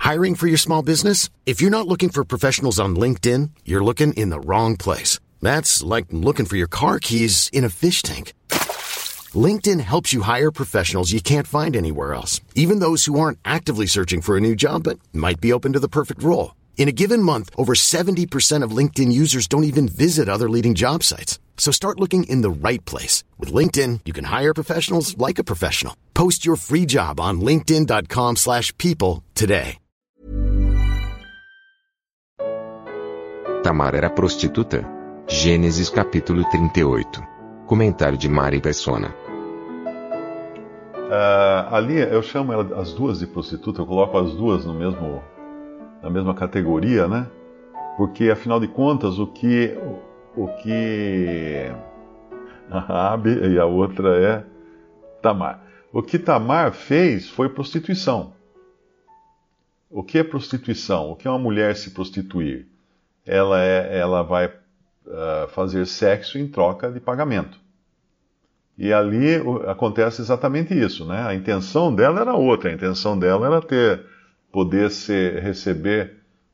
Hiring for your small business? If you're not looking for professionals on LinkedIn, you're looking in the wrong place. That's like looking for your car keys in a fish tank. LinkedIn helps you hire professionals you can't find anywhere else, even those who aren't actively searching for a new job but might be open to the perfect role. In a given month, over 70% of LinkedIn users don't even visit other leading job sites. So start looking in the right place. With LinkedIn, you can hire professionals like a professional. Post your free job on linkedin.com/people today. Tamar era prostituta? Gênesis capítulo 38. Comentário de Mari Persona. Ali eu chamo as duas de prostituta, eu coloco as duas na mesma categoria, né? Porque afinal de contas o que Raabe e a outra é Tamar. O que Tamar fez foi prostituição. O que é prostituição? O que é uma mulher se prostituir? Ela vai fazer sexo em troca de pagamento. E ali acontece exatamente isso, né? A intenção dela era outra. A intenção dela era poder receber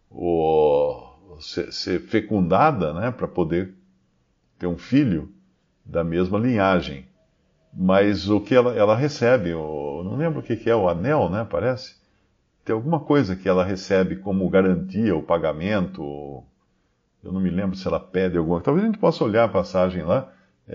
ser fecundada, né? Para poder ter um filho da mesma linhagem. Mas o que ela recebe, não lembro o que é, o anel, né? Parece. Tem alguma coisa que ela recebe como garantia, o pagamento. Eu não me lembro se ela pede alguma coisa. Talvez a gente possa olhar a passagem lá.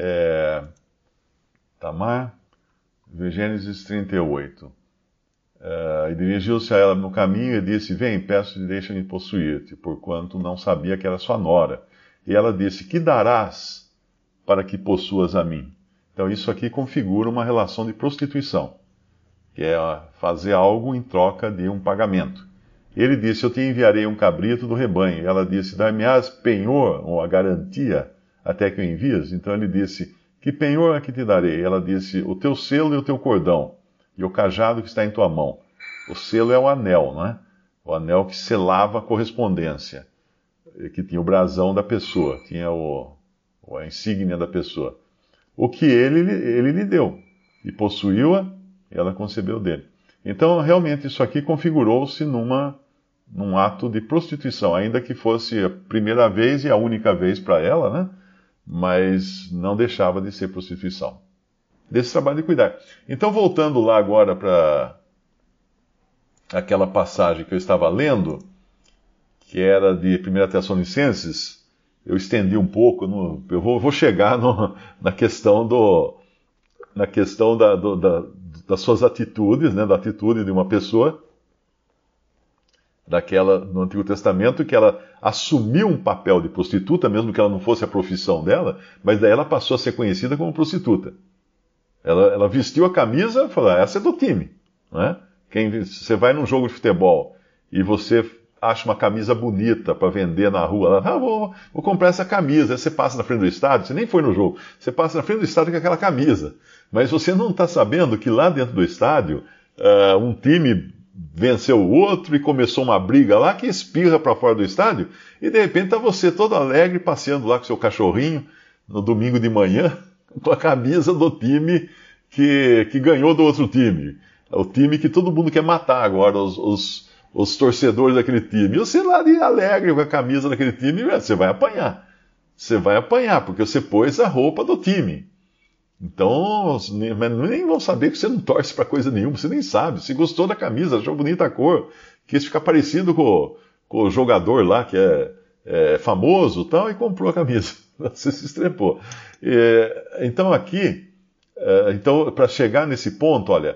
Tamar, Gênesis 38. E dirigiu-se a ela no caminho e disse: Vem, peço-te, deixa-me possuir-te, porquanto não sabia que era sua nora. E ela disse: Que darás para que possuas a mim? Então isso aqui configura uma relação de prostituição, que é fazer algo em troca de um pagamento. Ele disse: Eu te enviarei um cabrito do rebanho. E ela disse: Dar-me-ás penhor, ou a garantia, até que o envias? Então ele disse: Que penhor é que te darei? E ela disse: O teu selo e o teu cordão, e o cajado que está em tua mão. O selo é o anel, não é? O anel que selava a correspondência, que tinha o brasão da pessoa, tinha a insígnia da pessoa. O que ele lhe deu, e possuiu-a, e ela concebeu dele. Então, realmente, isso aqui configurou-se num ato de prostituição, ainda que fosse a primeira vez e a única vez para ela, né? Mas não deixava de ser prostituição. Desse trabalho de cuidar. Então, voltando lá agora para aquela passagem que eu estava lendo, que era de 1 Tessalonicenses, eu estendi um pouco, eu vou chegar na questão das suas atitudes, né, da atitude de uma pessoa, daquela no Antigo Testamento, que ela assumiu um papel de prostituta, mesmo que ela não fosse a profissão dela, mas daí ela passou a ser conhecida como prostituta. Ela vestiu a camisa e falou: essa é do time. Não é? Você vai num jogo de futebol e você acha uma camisa bonita para vender na rua, vou comprar essa camisa. Aí você passa na frente do estádio, você nem foi no jogo, você passa na frente do estádio com aquela camisa. Mas você não está sabendo que lá dentro do estádio, um time venceu o outro e começou uma briga lá que espirra para fora do estádio, e de repente está você todo alegre passeando lá com seu cachorrinho no domingo de manhã com a camisa do time que ganhou do outro time. O time que todo mundo quer matar agora, os torcedores daquele time. E você lá ali alegre com a camisa daquele time, você vai apanhar. Você vai apanhar, porque você pôs a roupa do time. Então, nem vão saber que você não torce para coisa nenhuma, você nem sabe. Se gostou da camisa, achou bonita a cor, quis ficar parecido com o jogador lá, que é famoso e tal, e comprou a camisa. Você se estrepou. Então aqui, para chegar nesse ponto, olha,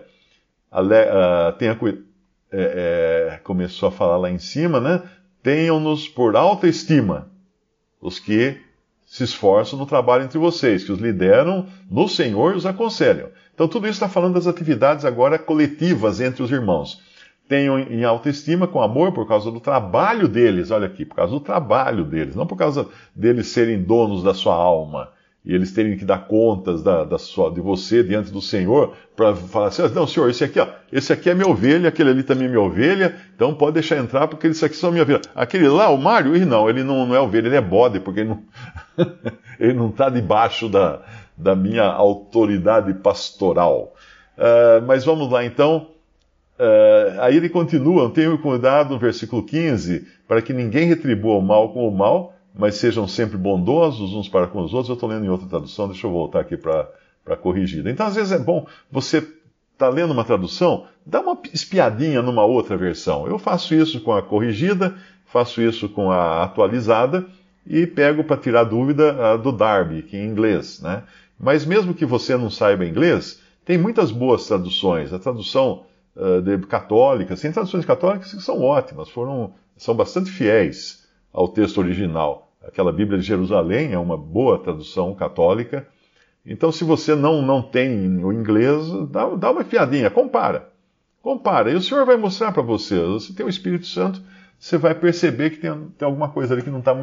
começou a falar lá em cima, né? Tenham-nos por alta estima os que se esforçam no trabalho entre vocês, que os lideram no Senhor e os aconselham. Então tudo isso está falando das atividades agora coletivas entre os irmãos. Tenham em alta estima, com amor, por causa do trabalho deles, olha aqui, por causa do trabalho deles, não por causa deles serem donos da sua alma, e eles terem que dar contas de você diante do Senhor, para falar assim: não, Senhor, esse aqui é minha ovelha, aquele ali também é minha ovelha, então pode deixar entrar, porque esses aqui são minha ovelha. Aquele lá, o Mário, ele não é ovelha, ele é bode, porque ele não está debaixo da minha autoridade pastoral. Mas vamos lá então. Aí ele continua, tenham cuidado no versículo 15, para que ninguém retribua o mal com o mal, mas sejam sempre bondosos uns para com os outros. Eu estou lendo em outra tradução, deixa eu voltar aqui para corrigida. Então, às vezes é bom você está lendo uma tradução, dá uma espiadinha numa outra versão. Eu faço isso com a corrigida, faço isso com a atualizada e pego para tirar dúvida do Darby, que é em inglês, né? Mas mesmo que você não saiba inglês, tem muitas boas traduções. A tradução católica, tem traduções católicas que são ótimas, são bastante fiéis ao texto original. Aquela Bíblia de Jerusalém é uma boa tradução católica. Então, se você não tem o inglês, dá uma enfiadinha, compara. E o Senhor vai mostrar para você. Você tem o Espírito Santo, você vai perceber que tem alguma coisa ali que não está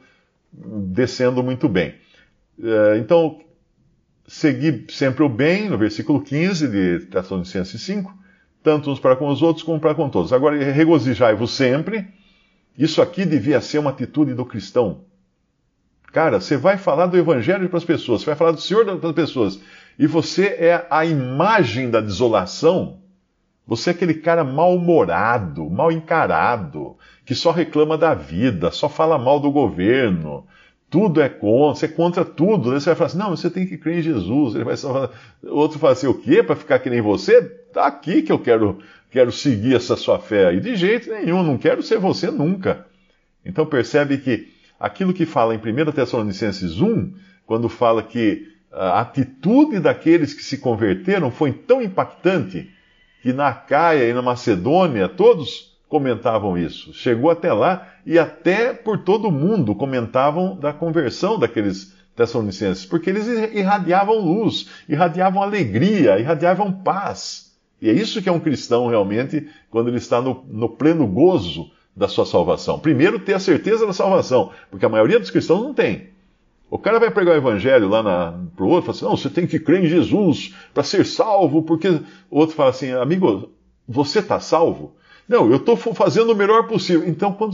descendo muito bem. Então, seguir sempre o bem, no versículo 15 de Tessalonicenses 5, tanto uns para com os outros como para com todos. Agora, regozijai-vos sempre. Isso aqui devia ser uma atitude do cristão. Cara, você vai falar do Evangelho para as pessoas, você vai falar do Senhor para as pessoas, e você é a imagem da desolação. Você é aquele cara mal-humorado, mal encarado, que só reclama da vida, só fala mal do governo, tudo é contra, você é contra tudo. Né? Você vai falar assim, não, você tem que crer em Jesus. Ele vai só falar, outro fala assim, o quê? Para ficar que nem você? Tá aqui que eu quero seguir essa sua fé aí. De jeito nenhum, não quero ser você nunca. Então percebe que aquilo que fala em 1 Tessalonicenses 1, quando fala que a atitude daqueles que se converteram foi tão impactante que na Acaia e na Macedônia todos comentavam isso. Chegou até lá e até por todo o mundo comentavam da conversão daqueles tessalonicenses, porque eles irradiavam luz, irradiavam alegria, irradiavam paz. E é isso que é um cristão realmente quando ele está no pleno gozo da sua salvação. Primeiro, ter a certeza da salvação, porque a maioria dos cristãos não tem. O cara vai pregar o evangelho lá para o outro e fala assim, não, você tem que crer em Jesus para ser salvo, porque o outro fala assim, amigo, você está salvo? Não, eu estou fazendo o melhor possível. Então, quando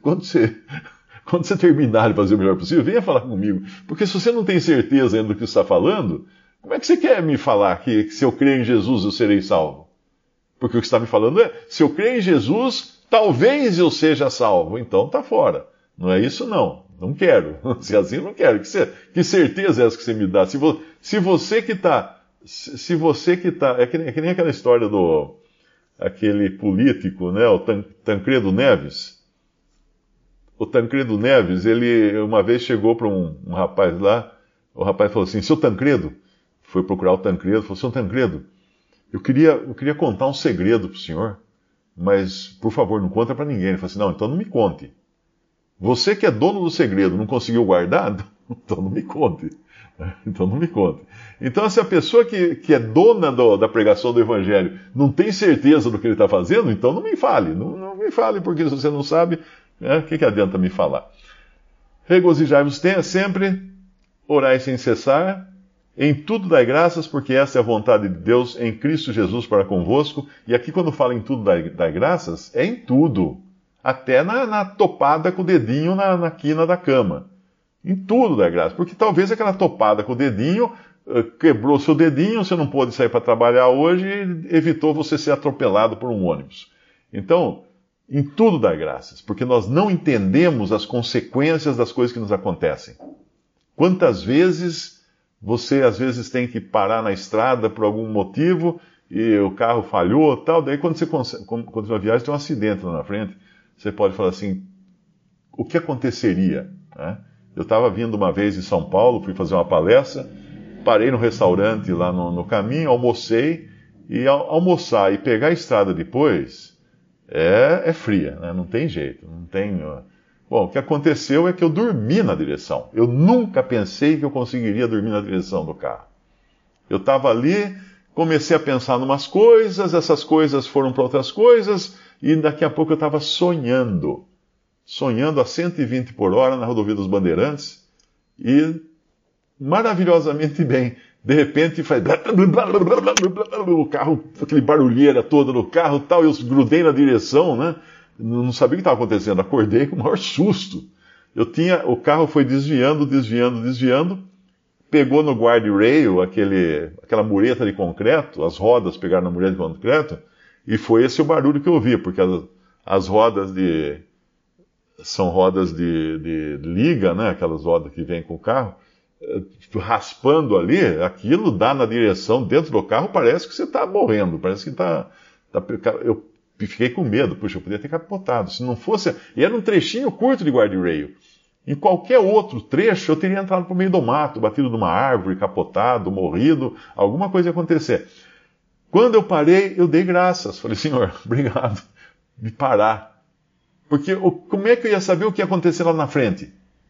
você terminar de fazer o melhor possível, venha falar comigo. Porque se você não tem certeza ainda do que você está falando, como é que você quer me falar que se eu crer em Jesus eu serei salvo? Porque o que você está me falando é, se eu crer em Jesus, talvez eu seja salvo. Então está fora. Não é isso não. Não quero. Se assim, não quero. Que certeza é essa que você me dá? Se você que está... É que nem aquela história aquele político, né, o Tancredo Neves. O Tancredo Neves, ele uma vez chegou para um rapaz lá, o rapaz falou assim, seu Tancredo, foi procurar o Tancredo, falou, seu Tancredo, eu queria contar um segredo para o senhor, mas, por favor, não conta para ninguém. Ele falou assim, não, então não me conte. Você que é dono do segredo não conseguiu guardar? Então não me conte. Então não me conte. Então, se a pessoa que é dona da pregação do Evangelho não tem certeza do que ele está fazendo, então não me fale. Não me fale, porque se você não sabe, o que adianta me falar? Regozijai-vos sempre, orai sem cessar, em tudo dai graças, porque essa é a vontade de Deus em Cristo Jesus para convosco. E aqui quando fala em tudo dai graças, é em tudo. Até na topada com o dedinho na quina da cama. Em tudo dá graça. Porque talvez aquela topada com o dedinho quebrou seu dedinho, você não pôde sair para trabalhar hoje e evitou você ser atropelado por um ônibus. Então, em tudo dá graças. Porque nós não entendemos as consequências das coisas que nos acontecem. Quantas vezes você, às vezes, tem que parar na estrada por algum motivo e o carro falhou e tal. Daí, quando você continua a viagem, tem um acidente lá na frente. Você pode falar assim, o que aconteceria? Né? Eu estava vindo uma vez em São Paulo, fui fazer uma palestra, parei no restaurante lá no caminho, almocei, e almoçar e pegar a estrada depois é fria, né? Não tem jeito. Não tem... Bom, o que aconteceu é que eu dormi na direção. Eu nunca pensei que eu conseguiria dormir na direção do carro. Eu estava ali, comecei a pensar em umas coisas, essas coisas foram para outras coisas, e daqui a pouco eu estava sonhando a 120 por hora na rodovia dos Bandeirantes, e maravilhosamente bem. De repente faz... o carro, aquele barulheira toda no carro tal, eu grudei na direção, né? Não sabia o que estava acontecendo, acordei com o maior susto. O carro foi desviando, pegou no guardrail, aquela mureta de concreto, as rodas pegaram na mureta de concreto, E foi esse o barulho que eu ouvi, porque as rodas são rodas de liga, né? Aquelas rodas que vêm com o carro, raspando ali, aquilo dá na direção dentro do carro, parece que você está morrendo, parece que eu fiquei com medo, puxa, eu podia ter capotado. Se não fosse. E era um trechinho curto de guarda-rail. Em qualquer outro trecho, eu teria entrado por meio do mato, batido numa árvore, capotado, morrido, alguma coisa ia acontecer. Quando eu parei, eu dei graças. Falei, Senhor, obrigado de parar. Porque como é que eu ia saber o que ia acontecer lá na frente?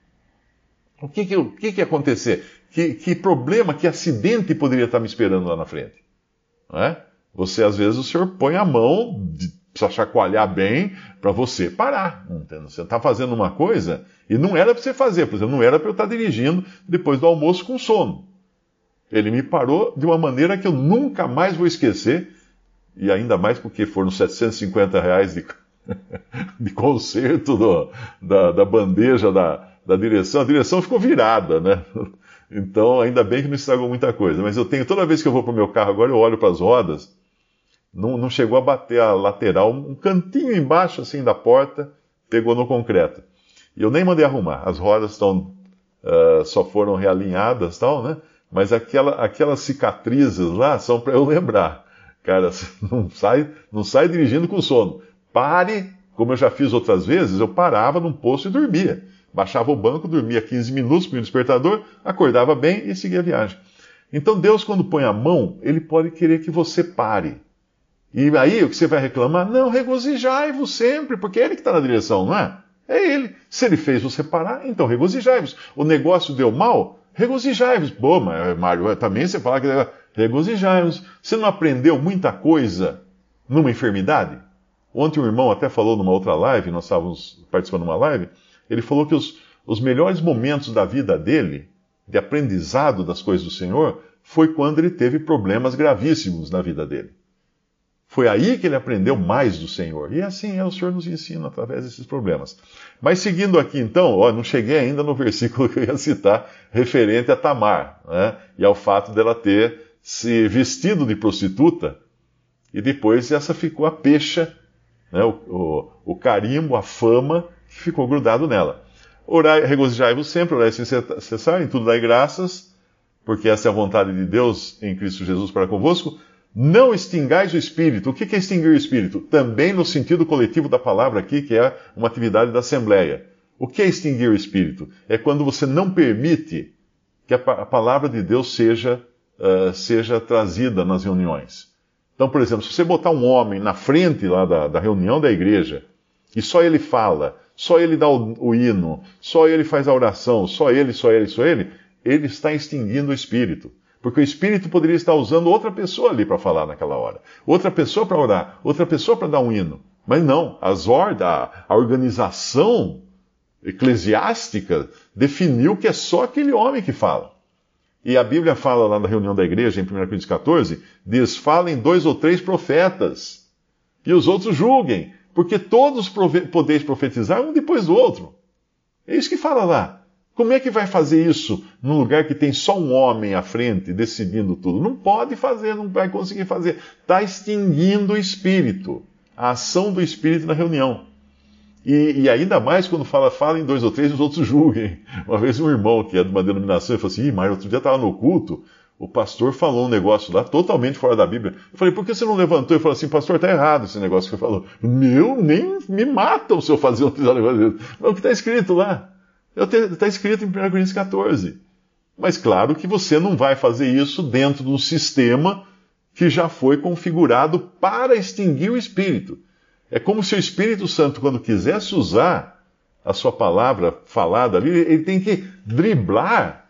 O que ia acontecer? Que problema, que acidente poderia estar me esperando lá na frente? Não é? Às vezes, o Senhor põe a mão, precisa chacoalhar bem, para você parar. Entende? Você está fazendo uma coisa e não era para você fazer. Por exemplo, não era para eu estar dirigindo depois do almoço com sono. Ele me parou de uma maneira que eu nunca mais vou esquecer, e ainda mais porque foram R$750 de conserto da bandeja da direção. A direção ficou virada, né? Então, ainda bem que não estragou muita coisa. Mas toda vez que eu vou para o meu carro agora, eu olho para as rodas. Não chegou a bater a lateral, um cantinho embaixo assim da porta, pegou no concreto. E eu nem mandei arrumar, as rodas só foram realinhadas, tal, né? Mas aquelas cicatrizes lá são para eu lembrar. Cara, não sai dirigindo com sono. Pare, como eu já fiz outras vezes, eu parava num posto e dormia. Baixava o banco, dormia 15 minutos com o despertador, acordava bem e seguia a viagem. Então Deus, quando põe a mão, Ele pode querer que você pare. E aí, o que você vai reclamar? Não, regozijai-vos sempre, porque é Ele que está na direção, não é? É Ele. Se Ele fez você parar, então regozijai-vos. O negócio deu mal? Regozijai-vos. Pô, mas Mário, também você fala que regozijai-vos. Você não aprendeu muita coisa numa enfermidade? Ontem um irmão até falou numa outra live, nós estávamos participando de uma live, ele falou que os melhores momentos da vida dele, de aprendizado das coisas do Senhor, foi quando ele teve problemas gravíssimos na vida dele. Foi aí que ele aprendeu mais do Senhor. E assim o Senhor nos ensina através desses problemas. Mas seguindo aqui então, não cheguei ainda no versículo que eu ia citar, referente a Tamar, né? E ao fato dela ter se vestido de prostituta, e depois essa ficou a pecha, né? O carimbo, a fama, que ficou grudado nela. Orai, regozijai-vos sempre, orai sem cessar, em tudo dai graças, porque essa é a vontade de Deus em Cristo Jesus para convosco. Não extingais o Espírito. O que é extinguir o Espírito? Também no sentido coletivo da palavra aqui, que é uma atividade da Assembleia. O que é extinguir o Espírito? É quando você não permite que a palavra de Deus seja trazida nas reuniões. Então, por exemplo, se você botar um homem na frente lá da reunião da igreja, e só ele fala, só ele dá o hino, só ele faz a oração, só ele, ele está extinguindo o Espírito. Porque o Espírito poderia estar usando outra pessoa ali para falar naquela hora. Outra pessoa para orar, outra pessoa para dar um hino. Mas não, a organização eclesiástica definiu que é só aquele homem que fala. E a Bíblia fala lá na reunião da igreja, em 1 Coríntios 14, diz, falem 2 ou 3 profetas, e os outros julguem, porque todos podeis profetizar um depois do outro. É isso que fala lá. Como é que vai fazer isso num lugar que tem só um homem à frente decidindo tudo? Não pode fazer, não vai conseguir fazer. Está extinguindo o Espírito, a ação do Espírito na reunião. E ainda mais quando fala em 2 ou 3, os outros julguem. Uma vez um irmão que é de uma denominação, ele falou assim, Mário, outro dia estava no culto, o pastor falou um negócio lá totalmente fora da Bíblia. Eu falei, por que você não levantou? Ele falou assim, pastor, está errado esse negócio que você falou. Nem me matam se eu fazer um negócio desse. Mas o que está escrito lá? Está escrito em 1 Coríntios 14. Mas claro que você não vai fazer isso dentro de um sistema que já foi configurado para extinguir o Espírito. É como se o Espírito Santo, quando quisesse usar a sua palavra falada ali, ele tem que driblar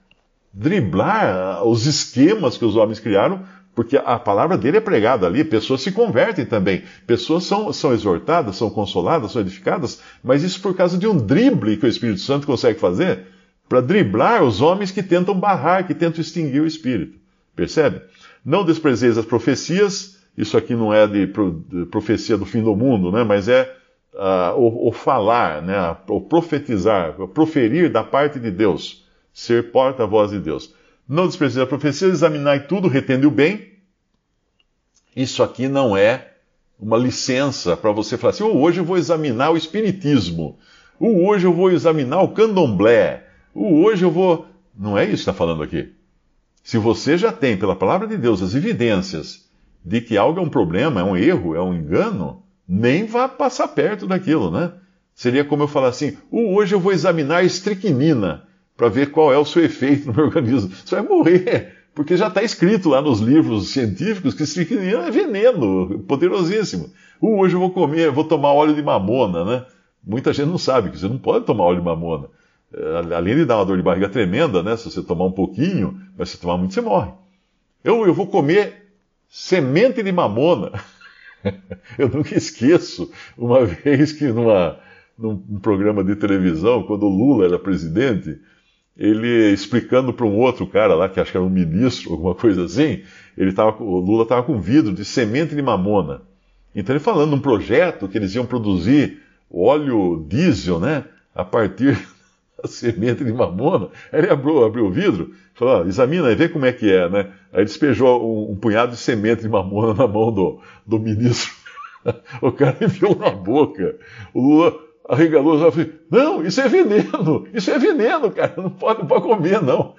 os esquemas que os homens criaram, porque a palavra dele é pregada ali, pessoas se convertem também, pessoas são exortadas, são consoladas, são edificadas, mas isso por causa de um drible que o Espírito Santo consegue fazer, para driblar os homens que tentam barrar, que tentam extinguir o Espírito. Percebe? Não desprezeis as profecias, isso aqui não é de profecia do fim do mundo, né? Mas é o falar, né? O profetizar, o proferir da parte de Deus, ser porta-voz de Deus. Não desprezeis a profecia, examinai tudo, retende o bem. Isso aqui não é uma licença para você falar assim: hoje eu vou examinar o espiritismo, hoje eu vou examinar o candomblé, hoje eu vou... Não é isso que está falando aqui. Se você já tem, pela palavra de Deus, as evidências de que algo é um problema, é um erro, é um engano, nem vá passar perto daquilo, né? Seria como eu falar assim: hoje eu vou examinar a estricnina para ver qual é o seu efeito no meu organismo. Você vai morrer, porque já está escrito lá nos livros científicos que estricnina é veneno, poderosíssimo. Hoje eu vou comer, vou tomar óleo de mamona, né? Muita gente não sabe que você não pode tomar óleo de mamona. Além de dar uma dor de barriga tremenda, né? Se você tomar um pouquinho, mas se tomar muito, você morre. Eu vou comer semente de mamona. Eu nunca esqueço uma vez que num programa de televisão, quando o Lula era presidente, ele explicando para um outro cara lá, que acho que era um ministro, alguma coisa assim, o Lula estava com vidro de semente de mamona. Então ele falando de um projeto que eles iam produzir óleo diesel, né, a partir da semente de mamona. Aí ele abriu o vidro, falou: examina aí, vê como é que é, né? Aí despejou um punhado de semente de mamona na mão do ministro. O cara enfiou na boca. O Lula arregalou e falou: não, isso é veneno, cara, não pode comer, não.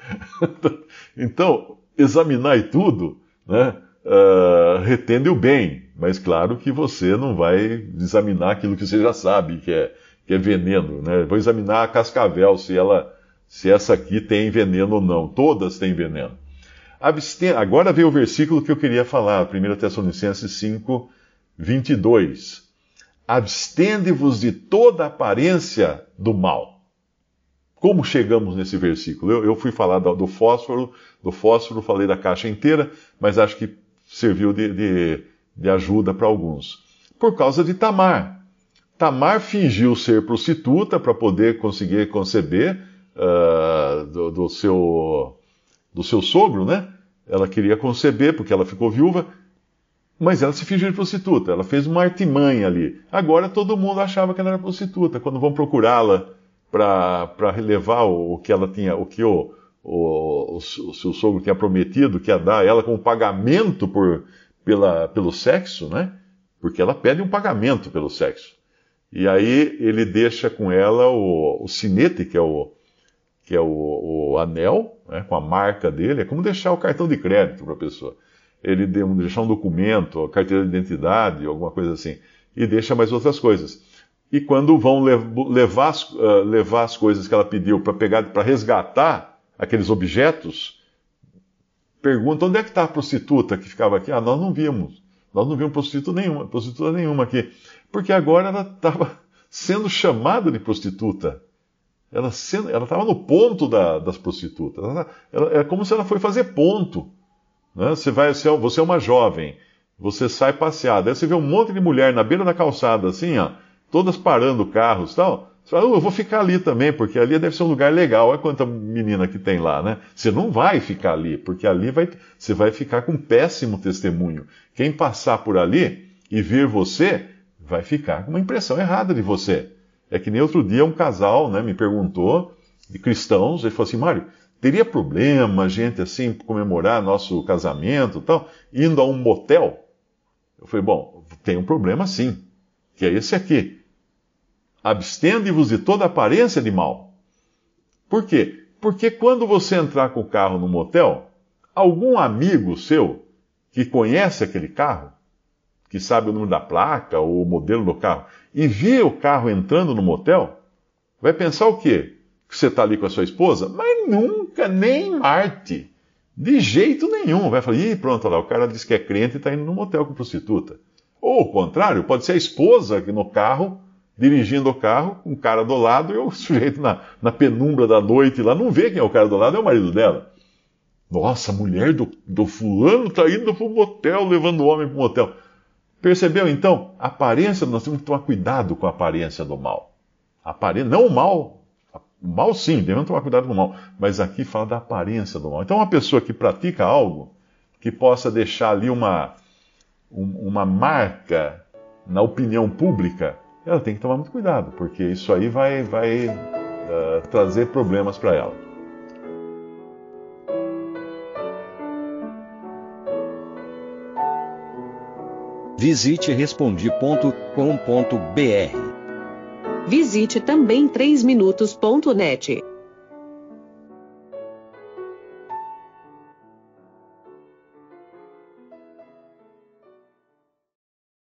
Então, examinar e tudo, né, retende o bem, mas claro que você não vai examinar aquilo que você já sabe que é veneno, né? Vou examinar a cascavel, se essa aqui tem veneno ou não. Todas têm veneno. Agora vem o versículo que eu queria falar, 1 Tessalonicenses 5, 22. Abstende-vos de toda aparência do mal. Como chegamos nesse versículo? Eu fui falar do fósforo, falei da caixa inteira, mas acho que serviu de ajuda para alguns. Por causa de Tamar. Tamar fingiu ser prostituta para poder conseguir conceber do seu sogro, né? Ela queria conceber porque ela ficou viúva, mas ela se fingiu de prostituta. Ela fez uma artimanha ali. Agora todo mundo achava que ela era prostituta. Quando vão procurá-la para relevar o que ela tinha, o que o seu sogro tinha prometido, que ia dar a ela como pagamento pelo sexo, né? Porque ela pede um pagamento pelo sexo. E aí ele deixa com ela o sinete, que é o anel, né, com a marca dele. É como deixar o cartão de crédito para a pessoa. Ele deixa um documento, a carteira de identidade, alguma coisa assim. E deixa mais outras coisas. E quando vão levar as coisas que ela pediu para resgatar aqueles objetos, perguntam: onde é que está a prostituta que ficava aqui? Nós não vimos prostituta nenhuma aqui. Porque agora ela estava sendo chamada de prostituta. Ela estava no ponto das prostitutas. É como se ela foi fazer ponto. Né? Você é uma jovem, você sai passear, daí você vê um monte de mulher na beira da calçada, assim, ó, todas parando carros e tal. Você fala: eu vou ficar ali também, porque ali deve ser um lugar legal. Olha quanta menina que tem lá, né? Você não vai ficar ali, porque ali você vai ficar com um péssimo testemunho. Quem passar por ali e ver você, vai ficar com uma impressão errada de você. É que nem outro dia um casal, né, me perguntou, de cristãos, ele falou assim: Mário, teria problema a gente assim comemorar nosso casamento e tal, indo a um motel? Eu falei: bom, tem um problema sim, que é esse aqui. Abstende-vos de toda aparência de mal. Por quê? Porque quando você entrar com o carro no motel, algum amigo seu que conhece aquele carro, que sabe o número da placa ou o modelo do carro, e vê o carro entrando no motel, vai pensar o quê? Que você está ali com a sua esposa? Mas nunca, nem em Marte. De jeito nenhum. Vai falar: ih, pronto, lá, o cara diz que é crente e está indo no motel com prostituta. Ou o contrário, pode ser a esposa que no carro, dirigindo o carro, com o cara do lado, e o sujeito na penumbra da noite lá não vê quem é o cara do lado, é o marido dela. Nossa, a mulher do fulano está indo para o motel, levando o homem para o motel. Percebeu, então? A aparência, nós temos que tomar cuidado com a aparência do mal. Não o mal. O mal sim, devemos tomar cuidado com o mal. Mas aqui fala da aparência do mal. Então uma pessoa que pratica algo que possa deixar ali uma marca na opinião pública, ela tem que tomar muito cuidado, porque isso aí vai trazer problemas para ela. Visite respondi.com.br. Visite também 3minutos.net.